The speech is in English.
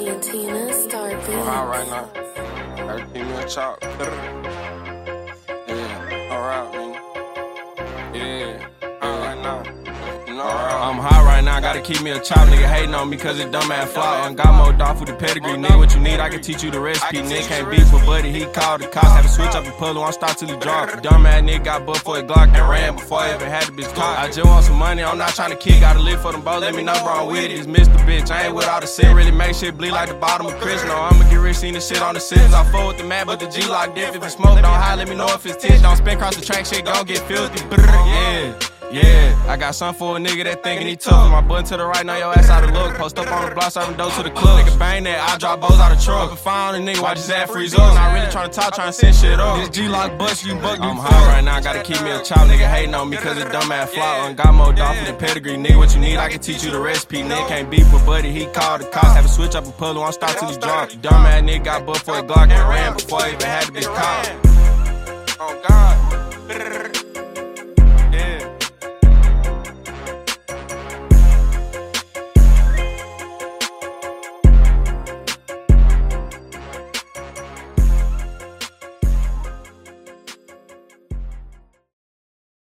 Tina, Star Beats. I'm high right now. Gotta keep me a chop. Yeah, alright, nigga. Yeah, high right now. I'm high right now, gotta keep me a chop. Nigga hating on me cause it dumb ass fly. And got more dog with the pedigree, nigga. What you need, I can teach you the recipe. Nigga can't beef with buddy, he called the cops. Had to switch up and pull on start till he drunk. Dumb ass nigga got butt for a Glock and ran before I ever had the bitch caught. I just want some money, I'm not trying to kick. Gotta live for them both, let me know bro I'm with it. It's Mr. Bitch, I ain't with all the sin. Really make shit bleed like the bottom of Chris. No, I'ma get rich, seen this shit on the sins. I full with the map, but the G-Lock diff. If it smoke, don't hide, let me know if it's titch. Don't spin cross the track, shit gon' get filthy. Yeah, I got something for a nigga that thinkin' he tough. My button to the right, now your ass out of luck. Post up on the block, serving dope to the club. Nigga bang that, I drop bows out of truck. Up and find a nigga, watch his ass freeze up. Not really tryna talk, tryna send shit up. This G-Lock bust, you buck, I'm high right now, gotta keep me a chop. Nigga hating on me cause it dumb ass fly. Got more dog than pedigree, nigga. What you need, I can teach you the recipe. Nigga can't beef with buddy, he called the cops. Have to switch up and pull on start till he's drunk. Dumb ass nigga got butt for a Glock and ran before he even had to be caught.